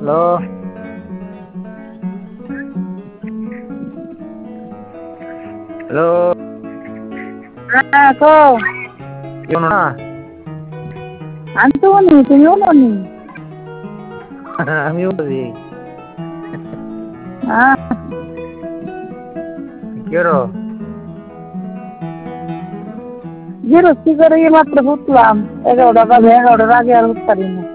Hello, hello, হ্যাঁ কও। কেউ না? আমি তো বলি তুমিও বলি। আমিও বলি। হ্যাঁ কি করো? গৃহস্থী করে মাত্র উঠলাম, 11টা বাজে, 11টার আগে আর উঠতে পারি না।